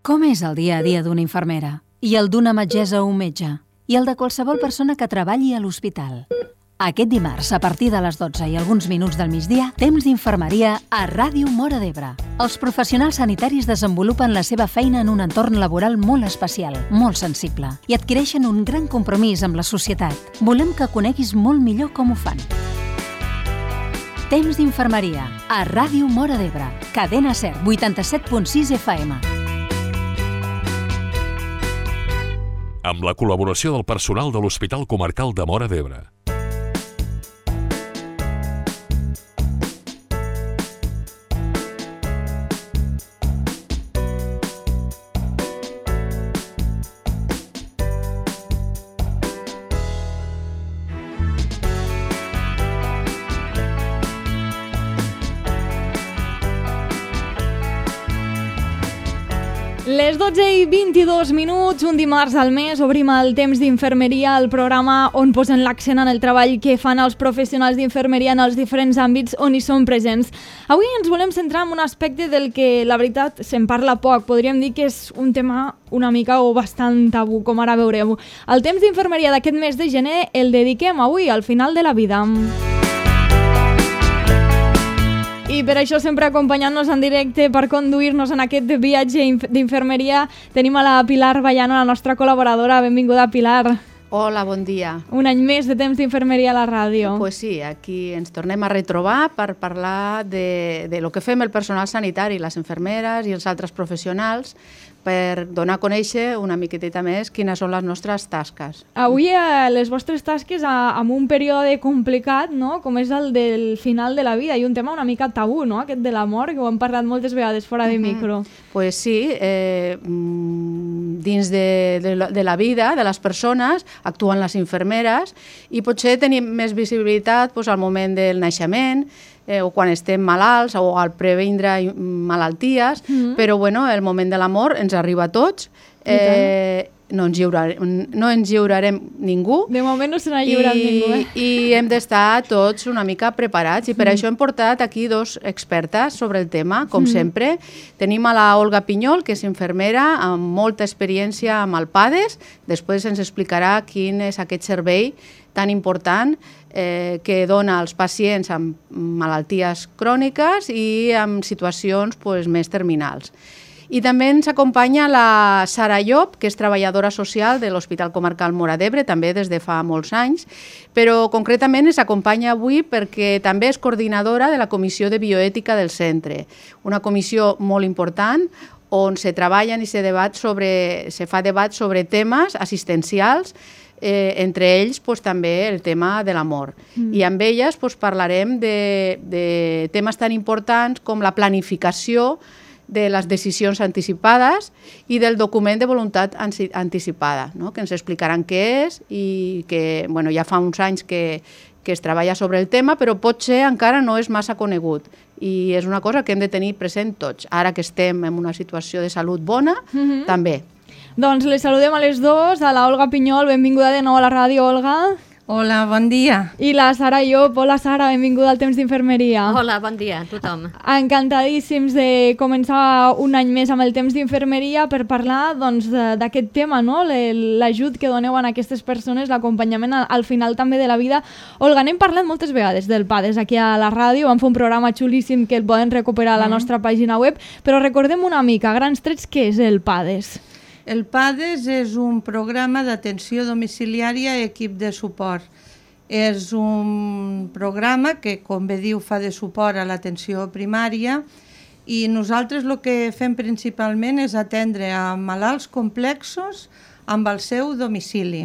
Com és el dia a dia d'una infermera? I el d'una metgessa o un metge? I el de qualsevol persona que treballi a l'hospital? Aquest dimarts, a partir de les 12 i alguns minuts del migdia, temps d'infermeria a Ràdio Móra d'Ebre. Els professionals sanitaris desenvolupen la seva feina en un entorn laboral molt especial, molt sensible, i adquireixen un gran compromís amb la societat. Volem que coneguis molt millor com ho fan. Temps d'infermeria a Ràdio Móra d'Ebre. Cadena SER, 87.6 FM. Amb la col·laboració del personal de l'Hospital Comarcal de Móra d'Ebre. Les 12 i 22 minuts, un dimarts al mes, obrim el temps d'infermeria, el programa on posen l'accent en el treball que fan els professionals d'infermeria en els diferents àmbits on hi són presents. Avui ens volem centrar en un aspecte del que, la veritat, se'n parla poc. Podríem dir que és un tema una mica o bastant tabú, com ara veureu. El temps d'infermeria d'aquest mes de gener el dediquem avui al final de la vida. I per això sempre acompanyant-nos en directe per conduir-nos en aquest viatge d'infermeria tenim a la Pilar Vallano, la nostra col·laboradora. Benvinguda, Pilar. Hola, bon dia. Un any més de temps d'infermeria a la ràdio. Pues sí, aquí ens tornem a retrobar per parlar de lo que fem el personal sanitari, les infermeres i els altres professionals, per donar a conèixer una miquetita més quines són les nostres tasques. Avui les vostres tasques amb un període complicat, no? Com és el del final de la vida, i un tema una mica tabú, no? Aquest de la mort, que ho hem parlat moltes vegades fora de micro. Pues sí, dins de la vida de les persones actuen les infermeres i potser tenim més visibilitat al moment del naixement, o quan estem malalts o al previndre malalties, però bueno, el moment de la mort ens arriba a tots, no ens lliurarem ningú. De moment no se n'ha lliurat ningú. I hem d'estar tots una mica preparats, i per això hem portat aquí dos expertes sobre el tema, com sempre. Tenim a la Olga Pinyol, que és infermera amb molta experiència amb el PADES. Després ens explicarà quin és aquest servei tan important que dona als pacients amb malalties cròniques i amb situacions més terminals. I també ens acompanya la Sara Llop, que és treballadora social de l'Hospital Comarcal Móra d'Ebre, també des de fa molts anys, però concretament ens acompanya avui perquè també és coordinadora de la Comissió de Bioètica del centre, una comissió molt important on se treballen i se fa debat sobre temes assistencials, entre ells també el tema de la mort. I amb elles parlarem de temes tan importants com la planificació de les decisions anticipades i del document de voluntat anticipada, que ens explicaran què és i que ja fa uns anys que es treballa sobre el tema, però potser encara no és massa conegut. I és una cosa que hem de tenir present tots. Ara que estem en una situació de salut bona, també. Doncs les saludem a les dues, a la Olga Pinyol, benvinguda de nou a la ràdio, Olga. Hola, bon dia. I la Sara Llop. Hola, Sara, benvinguda al temps d'infermeria. Hola, bon dia a tothom. Encantadíssims de començar un any més amb el temps d'infermeria per parlar d'aquest tema, no? L'ajut que doneu a aquestes persones, l'acompanyament al final també de la vida. Olga, n'hem parlat moltes vegades del PADES aquí a la ràdio, vam fer un programa xulíssim que el poden recuperar a la nostra pàgina web, però recordem una mica, a grans trets, què és el PADES? El PADES és un programa d'atenció domiciliària i equip de suport. És un programa que, com bé diu, fa de suport a l'atenció primària, i nosaltres el que fem principalment és atendre a malalts complexos amb el seu domicili.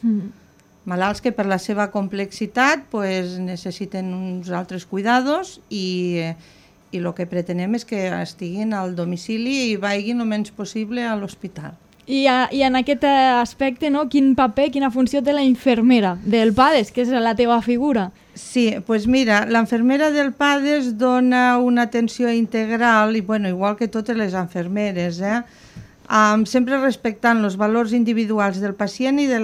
Malalts que per la seva complexitat necessiten uns altres cuidados i el que pretenem és que estiguin al domicili i vagin el menys possible a l'hospital. I en aquest aspecte, no, quin paper, quina funció té la infermera del PADES, que és la teva figura? Sí, doncs mira, l'infermera del PADES dona una atenció integral, i igual que totes les infermeres, sempre respectant els valors individuals del pacient i de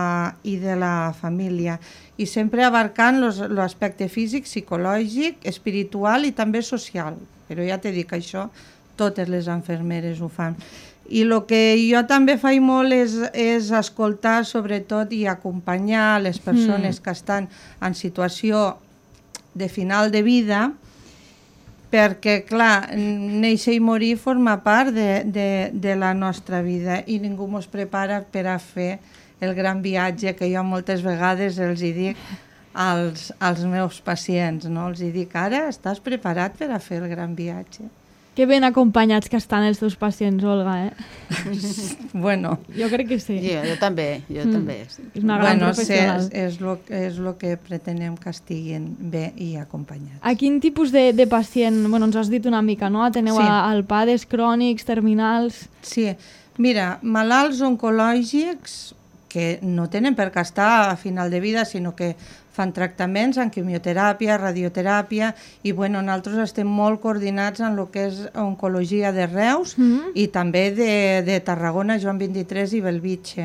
la família, i sempre abarcant l'aspecte físic, psicològic, espiritual i també social. Però ja t'he dit que això totes les infermeres ho fan. I el que jo també faig molt és escoltar, sobretot, i acompanyar les persones que estan en situació de final de vida, perquè, clar, néixer i morir forma part de la nostra vida i ningú ens prepara per a fer el gran viatge que jo moltes vegades els hi dic als meus pacients, no? Els hi dic, ara estàs preparat per a fer el gran viatge. Que ben acompanyats que estan els teus pacients, Olga, Bueno. Jo crec que sí. Jo també. És una gran professional. És el que pretenem que estiguin bé i acompanyats. A quin tipus de pacient, ens has dit una mica, no? Ateneu al PADES crònics, terminals... Sí, mira, malalts oncològics que no tenen per què estar a final de vida, sinó que fan tractaments en quimioteràpia, radioteràpia, i nosaltres estem molt coordinats en el que és oncologia de Reus i també de Tarragona, Joan 23 i Bellvitge.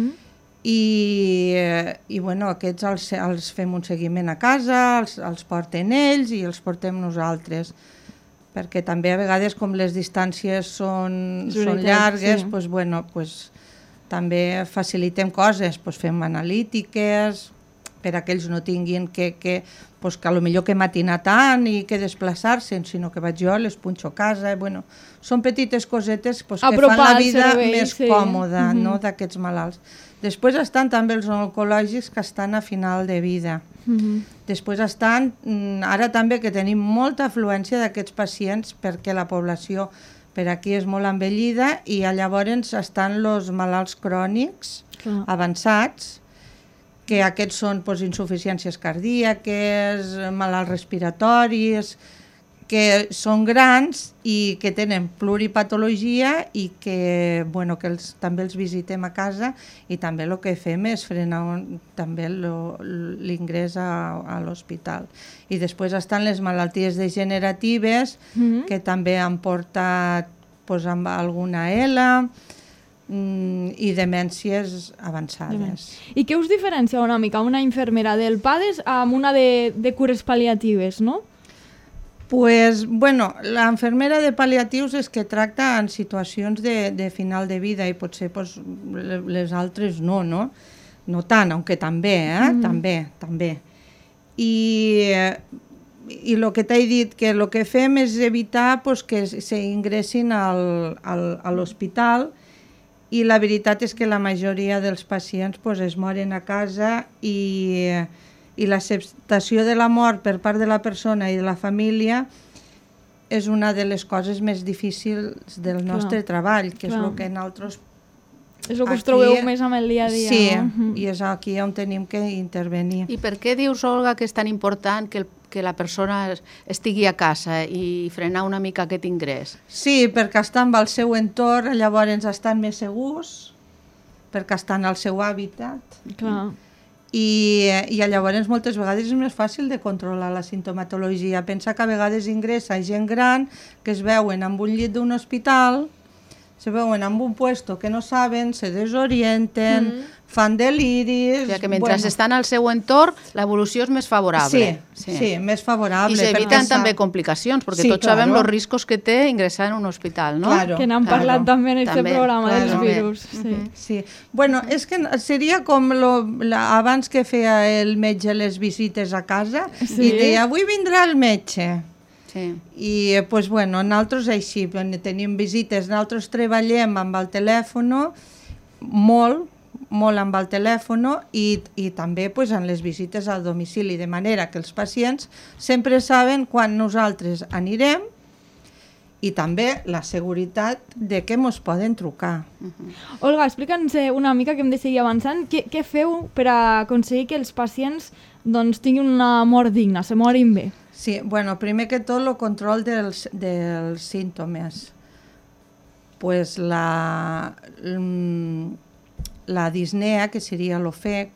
I aquests els fem un seguiment a casa, els porten ells i els portem nosaltres, perquè també a vegades, com les distàncies són llargues, també facilitem coses, fem analítiques, per a que ells no tinguin que potser que matinar tant i que desplaçar-se, sinó que vaig jo, les punxo a casa. Són petites cosetes que fan la vida més còmoda d'aquests malalts. Després estan també els oncològics que estan a final de vida. Després estan, ara també que tenim molta afluència d'aquests pacients perquè la població per aquí és molt envellida i llavors estan els malalts crònics avançats, que aquests són insuficiències cardíaques, malalts respiratoris, que són grans i que tenen pluripatologia i que també els visitem a casa i també el que fem és frenar també l'ingrés a l'hospital. I després estan les malalties degeneratives que també han portat amb alguna ELA, i demències avançades. I què us diferencia una mica una infermera del PADES amb una de cures pal·liatives, no? La infermera de pal·liatius és que tracta en situacions de final de vida i potser les altres no? No tant, aunque també, també. I el que t'he dit, que el que fem és evitar que s'ingressin a l'hospital. I la veritat és que la majoria dels pacients es moren a casa i l'acceptació de la mort per part de la persona i de la família és una de les coses més difícils del nostre treball, que és el que nosaltres... És el que us trobeu més amb el dia a dia. Sí, i és aquí on tenim que intervenir. I per què dius, Olga, que és tan important que la persona estigui a casa i frenar una mica aquest ingrés? Sí, perquè estan al seu entorn, llavors estan més segurs, perquè estan al seu hàbitat. Clar. I llavors moltes vegades és més fàcil de controlar la sintomatologia. Pensa que a vegades ingressa gent gran que es veuen en un llit d'un hospital, se veuen en un puesto que no saben, se desorienten, fan deliris... O sigui que mentre estan al seu entorn, l'evolució és més favorable. Sí, més favorable. I s'eviten també complicacions, perquè tots sabem els riscos que té ingressar en un hospital, no? Que n'han parlat també en aquest programa dels virus. Sí. És que seria com abans que feia el metge les visites a casa i deia, avui vindrà el metge. I nosaltres així tenim visites, nosaltres treballem amb el telèfon molt amb el telèfon i també en les visites al domicili, de manera que els pacients sempre saben quan nosaltres anirem i també la seguretat de que ens poden trucar. Olga, explica'ns una mica, que hem de seguir avançant. Què feu per aconseguir que els pacients tinguin una mort digna, se morin bé? Sí, primer que tot el control dels símptomes. La disnea, que seria l'ofec,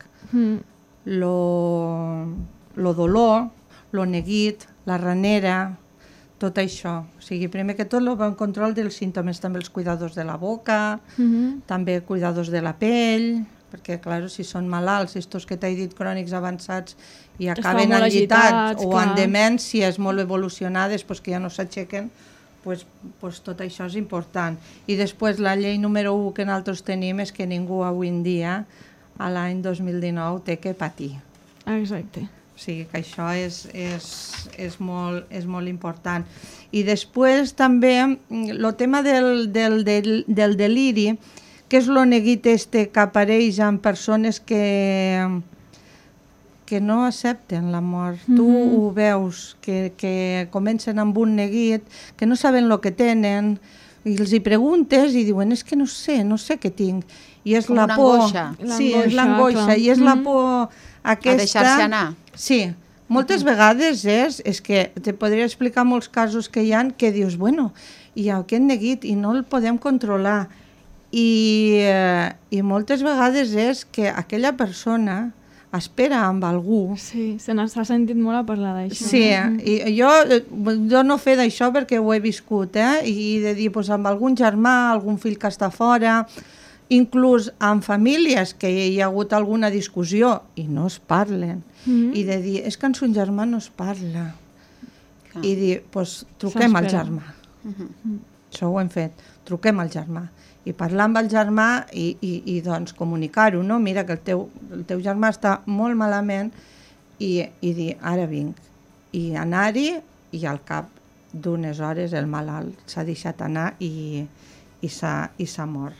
lo dolor, lo neguit, la ranera, tot això. O sigui, primer que tot el bon control dels símptomes, també els cuidadors de la boca, també cuidadors de la pell, perquè, clar, si són malalts, estos que t'he dit crònics avançats i acaben agitats o en demències molt evolucionades que ja no s'aixequen, tot això és important. I després la llei número 1 que nosaltres tenim és que ningú avui en dia, a l'any 2019, té que patir. Exacte. O sigui que això és molt important. I després també el tema del deliri, que és el neguit que apareix en persones que no accepten la mort. Tu ho veus, que comencen amb un neguit, que no saben el que tenen, i els hi preguntes i diuen, és que no sé què tinc. I és la por. Angoixa. Sí, és l'angoixa. I és la por aquesta... A deixar-se anar. Sí. Moltes vegades és que te podria explicar molts casos que hi ha que dius, bueno, hi ha aquest neguit i no el podem controlar. I moltes vegades és que aquella persona espera amb algú. Sí, se n'ha sentit molt a parlar d'això. Sí, i jo no fe d'això perquè ho he viscut, i de dir, doncs, amb algun germà, algun fill que està fora, inclús amb famílies que hi ha hagut alguna discussió i no es parlen, i de dir, és que en son germà no es parla. I dir, doncs truquem al germà. Això ho hem fet, truquem al germà. I parlar amb el germà i doncs comunicar-ho, no? Mira que el teu germà està molt malament i dir, ara vinc. I anar-hi i al cap d'unes hores el malalt s'ha deixat anar i s'ha mort.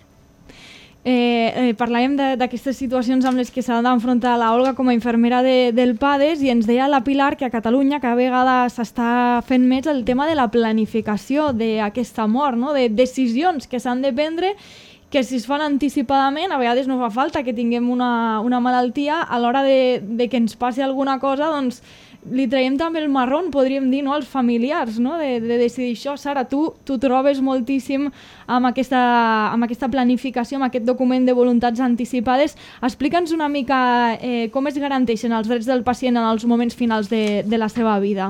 Parlàvem d'aquestes situacions amb les que s'ha d'enfrontar la Olga com a infermera del PADES i ens deia la Pilar que a Catalunya cada vegada s'està fent més el tema de la planificació d'aquesta mort, no? De decisions que s'han de prendre que si es fan anticipadament a vegades no fa falta que tinguem una malaltia, a l'hora de que ens passi alguna cosa, doncs li traiem també el marrón, podríem dir, no, als familiars, no? De decidir això. Sara, tu trobes moltíssim amb aquesta planificació, amb aquest document de voluntats anticipades. Explica'ns una mica com es garanteixen els drets del pacient en els moments finals de la seva vida.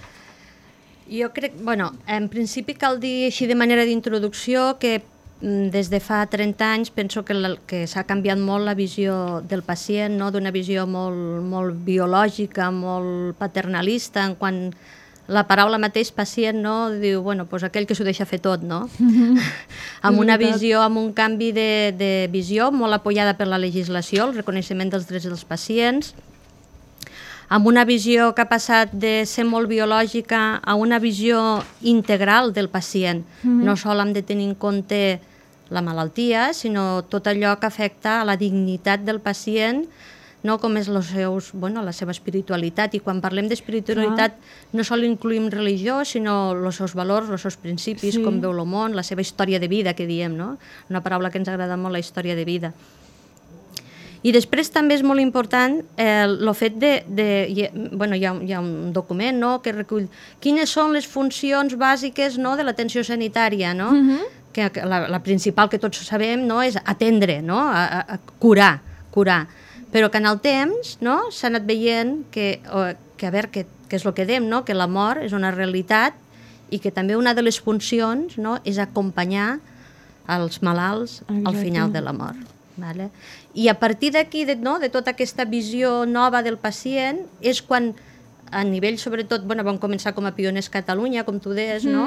Jo crec, en principi cal dir així de manera d'introducció que des de fa 30 anys penso que s'ha canviat molt la visió del pacient, no? D'una visió molt biològica, molt paternalista, en quan la paraula mateix pacient, no? Diu, doncs aquell que s'ho deixa fer tot, no? Amb una visió, amb un canvi de visió molt apoyada per la legislació, el reconeixement dels drets dels pacients, amb una visió que ha passat de ser molt biològica a una visió integral del pacient. No sol hem de tenir en compte la malaltia, sinó tot allò que afecta a la dignitat del pacient, no? Com és la seva espiritualitat. I quan parlem d'espiritualitat no sol incluïm religió, sinó els seus valors, els seus principis, com veu el món, la seva història de vida, que diem, no? Una paraula que ens agrada molt, la història de vida. I després també és molt important el fet hi ha un document, no?, que recull quines són les funcions bàsiques, no?, de l'atenció sanitària, no? Que la principal que tots sabem, no?, és atendre, no?, a curar. Però que en el temps, no?, s'ha anat veient que a veure què és el que dèiem, no?, que la mort és una realitat i que també una de les funcions, no?, és acompanyar els malalts al final de la mort. Vale? I a partir d'aquí, de tota aquesta visió nova del pacient, és quan, a nivell sobretot, vam començar com a pioners Catalunya, com tu deies, no?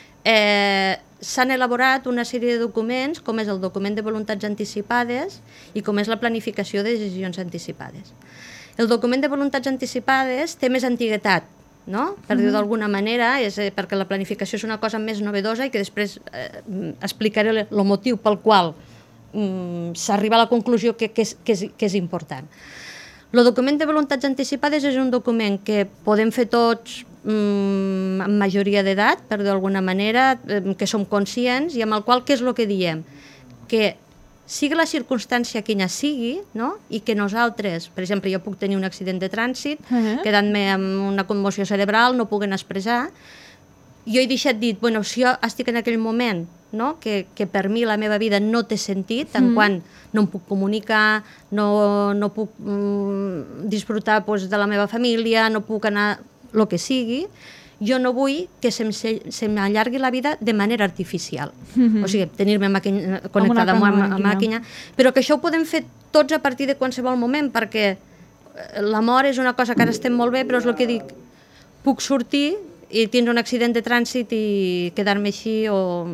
S'han elaborat una sèrie de documents, com és el document de voluntats anticipades i com és la planificació de decisions anticipades. El document de voluntats anticipades té més antiguitat, no? Per dir-ho d'alguna manera, perquè la planificació és una cosa més novedosa i que després explicaré el motiu pel qual s'arriba a la conclusió que és important. El document de voluntats anticipades és un document que podem fer tots amb majoria d'edat, per dir-ho d'alguna manera, que som conscients i amb el qual què és el que diem? Que sigui la circumstància quina sigui, no? I que nosaltres, per exemple, jo puc tenir un accident de trànsit, quedant-me amb una commoció cerebral, no puguen expressar, jo he deixat dit, si jo estic en aquell moment, no? Que per mi la meva vida no té sentit, en quan no em puc comunicar, no puc disfrutar de la meva família, no puc anar el que sigui, jo no vull que se m'allargui la vida de manera artificial. O sigui, tenir-me connectada amb una màquina. Però que això ho podem fer tots a partir de qualsevol moment, perquè la mort és una cosa que ara estem molt bé, però és el que dic, puc sortir i tindre un accident de trànsit i quedar-me així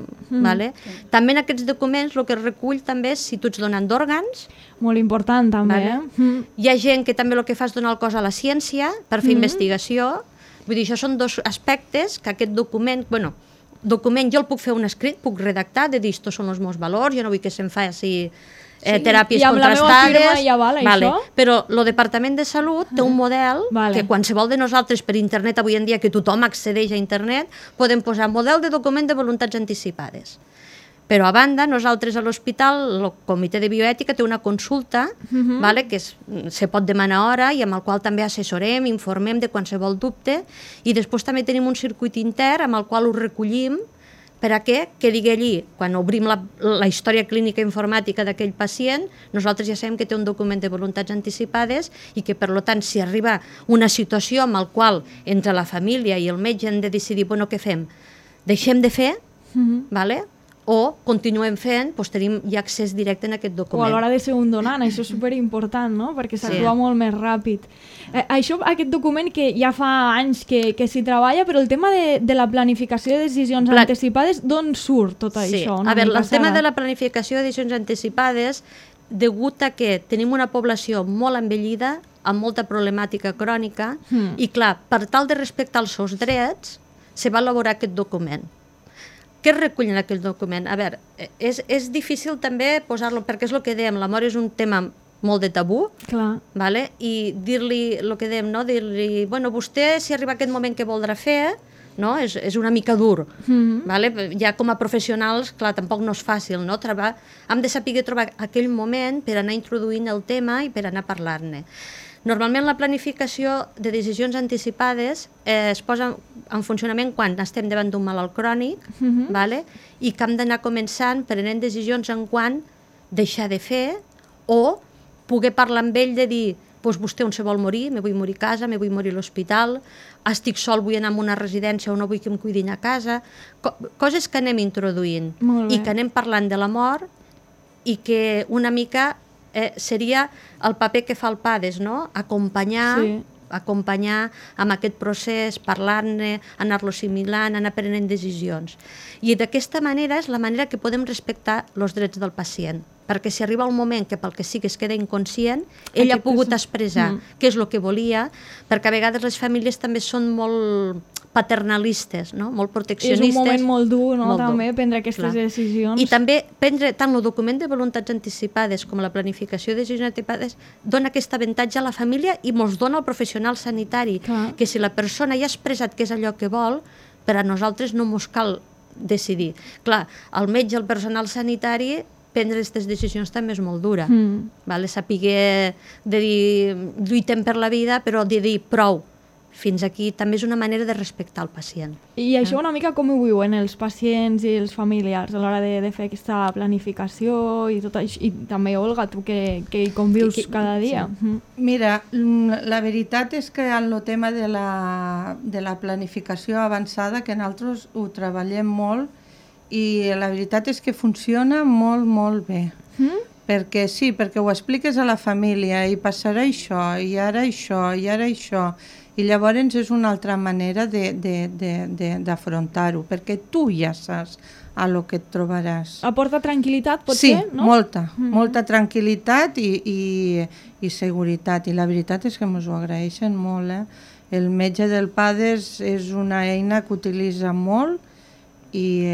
vale? També en aquests documents el que es recull també és si tu ets donant d'òrgans. Molt important també, Vale? Hi ha gent que també el que fa és donar el cos a la ciència per fer investigació. Vull dir, això són dos aspectes que aquest document jo el puc fer un escrit, puc redactar, de dir, estos són els meus valors, jo no vull que se'm faci teràpies i amb la meva contrastades. firma ja val, això? Però el Departament de Salut té un model que qualsevol de nosaltres per internet, avui en dia que tothom accedeix a internet, podem posar model de document de voluntats anticipades. Però a banda, nosaltres a l'hospital, el comitè de bioètica té una consulta vale, que se pot demanar hora i amb el qual també assessorem, informem de qualsevol dubte, i després també tenim un circuit intern amb el qual ho recollim per a que digui allí, quan obrim la història clínica informàtica d'aquell pacient, nosaltres ja sabem que té un document de voluntats anticipades i que, per tant, si arriba una situació amb la qual entre la família i el metge hem de decidir, bueno, què fem? Deixem de fer, vale? O continuem fent, doncs tenim ja accés directe en aquest document. O a l'hora de ser un donant, això és superimportant, no? Perquè s'actua molt més ràpid. Aquest document que ja fa anys que s'hi treballa, però el tema de la planificació de decisions anticipades, d'on surt tot això? A veure, el tema de la planificació de decisions anticipades, degut a que tenim una població molt envellida, amb molta problemàtica crònica, i clar, per tal de respectar els seus drets, se va elaborar aquest document. Què es recull en aquell document? A veure, és difícil també posar-lo, perquè és el que dèiem, la mort és un tema molt de tabú, vale? I dir-li el que dèiem, no? Dir-li, bueno, vostè, si arriba aquest moment que voldrà fer, no? És una mica dur. Vale? Ja com a professionals, clar, tampoc no és fàcil, no? Hem de saber trobar aquell moment per anar introduint el tema i per anar a parlar-ne. Normalment la planificació de decisions anticipades es posa en funcionament quan estem davant d'un malalt crònic, vale? I que hem d'anar començant prenent decisions en quan deixar de fer o poder parlar amb ell de dir, doncs vostè on se vol morir, me vull morir a casa, me vull morir a l'hospital, estic sol, vull anar a una residència o no vull que em cuidin a casa, coses que anem introduint i que anem parlant de la mort i que una mica seria el paper que fa el PADES, no? Acompanyar amb aquest procés, parlar-ne, anar-lo assimilant, anar prenent decisions. I d'aquesta manera és la manera que podem respectar els drets del pacient, perquè si arriba un moment que pel que sigui es queda inconscient, ell ha pogut expressar què és el que volia, perquè a vegades les famílies també són molt paternalistes, no? Molt proteccionistes. És un moment molt dur, no? També prendre aquestes decisions. I també prendre tant el document de voluntats anticipades com la planificació de decisions anticipades dona aquest avantatge a la família i mos dona al professional sanitari, que si la persona ja ha expressat què és allò que vol, per a nosaltres no mos cal decidir. Clar, el metge, el personal sanitari, prendre aquestes decisions també és molt dura. Saber de dir, lluitem per la vida, però de dir prou. Fins aquí també és una manera de respectar el pacient. I això una mica com ho viuen els pacients i els familiars a l'hora de fer aquesta planificació i tot això? I també, Olga, tu que hi convius cada dia. Mira, la veritat és que en el tema de la planificació avançada, que nosaltres ho treballem molt i la veritat és que funciona molt, molt bé. Perquè sí, perquè ho expliques a la família i passarà això, i ara això, i ara això. I llavors és una altra manera d'afrontar-ho, perquè tu ja saps a lo que et trobaràs. Aporta tranquil·litat, potser, no? Sí, molta tranquil·litat i seguretat. I la veritat és que ens ho agraeixen molt. El metge del PADES és una eina que utilitza molt i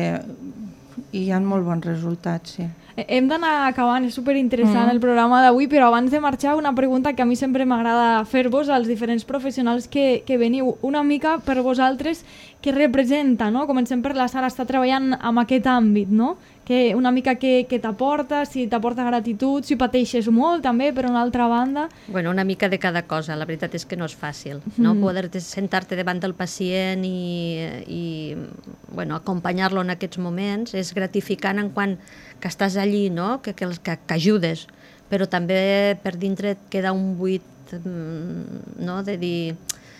hi ha molt bons resultats, sí. Hem d'anar acabant, és superinteressant el programa d'avui, però abans de marxar una pregunta que a mi sempre m'agrada fer-vos als diferents professionals que veniu, una mica per vosaltres què representa, no? Comencem per la Sara, està treballant en aquest àmbit, no? Que una mica què t'aporta, si t'aporta gratitud, si pateixes molt també, per una altra banda. Bueno, una mica de cada cosa, la veritat és que no és fàcil, no? Poder sentar-te davant del pacient i bueno, acompanyar-lo en aquests moments és gratificant en quant que estàs allí, no? Que ajudes, però també per dintre et queda un buit, no? De dir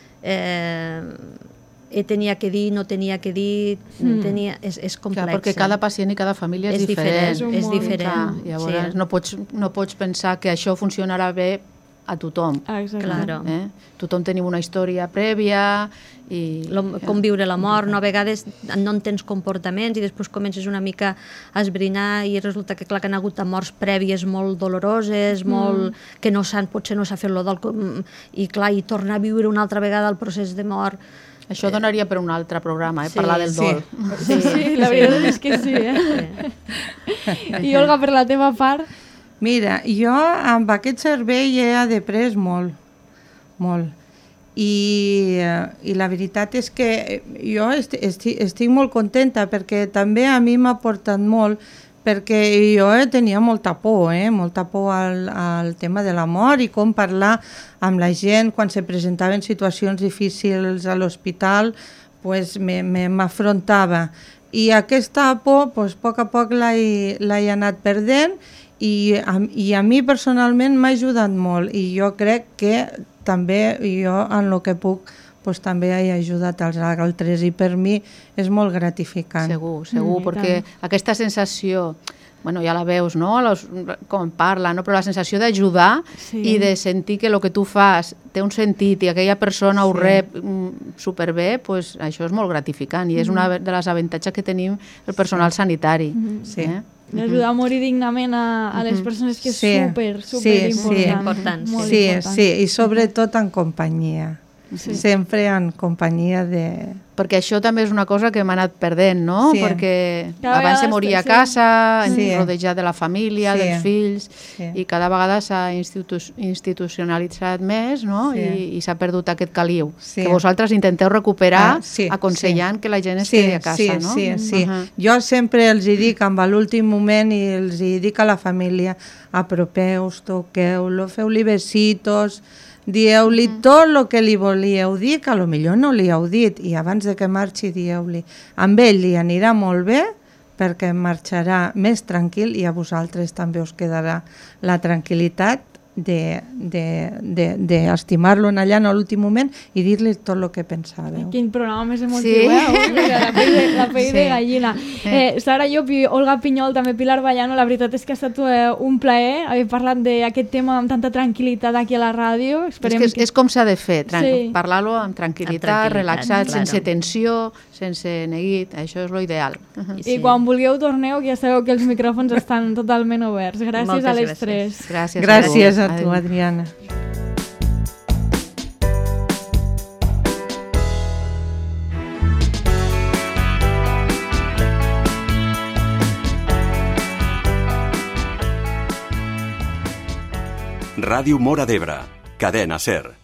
tenia que dir, no tenia que dir, és complex. Clar, perquè cada pacient i cada família és diferent. És diferent. Llavors no pots pensar que això funcionarà bé a tothom. Exacte. Claro. Tothom tenim una història prèvia i... Com viure la mort, no? A vegades no entens comportaments i després comences una mica a esbrinar i resulta que clar que han hagut morts prèvies molt doloroses, molt que no potser no s'ha fet lo dol i clar, i tornar a viure una altra vegada el procés de mort. Això donaria per un altre programa, parlar del dol. Sí, la veritat és que sí, I Olga, per la teva part? Mira, jo amb aquest servei he après molt, molt. I la veritat és que jo estic molt contenta perquè també a mi m'ha portat molt, perquè jo tenia molta por al tema de la mort i com parlar amb la gent quan se presentaven situacions difícils a l'hospital, pues m'afrontava. I aquesta por, pues, a poc l'he anat perdent i a mi personalment m'ha ajudat molt i jo crec que també jo en el que puc pues, també he ajudat als altres i per mi és molt gratificant. Segur, perquè aquesta sensació, bueno, ja la veus, no? Com parla, no? Però la sensació d'ajudar i de sentir que el que tu fas té un sentit i aquella persona ho rep superbé, pues, això és molt gratificant i és una de les avantatges que tenim el personal sanitari. D'ajudar a morir dignament a les persones, que és super important. Sí, i sobretot en companyia. Sempre en companyia de... Perquè això també és una cosa que m'ha anat perdent, no? Sí. Perquè abans se moria a casa, rodejat de la família, dels fills, i cada vegada s'ha institucionalitzat més, no? I s'ha perdut aquest caliu. Que vosaltres intenteu recuperar aconsellant que la gent es quedi a casa, no? Sí. Jo sempre els hi dic amb l'últim moment i els hi dic a la família: apropeu-vos, toqueu-lo, feu-li besitos, dieu-li tot el que li volíeu dir, que potser no li heu dit, i abans de que marxi dieu-li. Amb ell li anirà molt bé perquè marxarà més tranquil i a vosaltres també us quedarà la tranquil·litat d'estimar-lo allà en l'últim moment i dir-li tot el que pensàveu. Quin programa més emotiu, la pell de gallina. Sara Llop i Olga Pinyol, també Pilar Vallano, la veritat és que ha estat un plaer haver parlat d'aquest tema amb tanta tranquil·litat aquí a la ràdio. És com s'ha de fer, parlar-lo amb tranquil·litat, relaxat, sense tensió, sense neguit, això és l'ideal. I quan vulgueu torneu, ja sabeu que els micròfons estan totalment oberts. Gràcies a les tres. Gràcies a tu, Adriana. Ràdio Móra d'Ebre, cadena SER.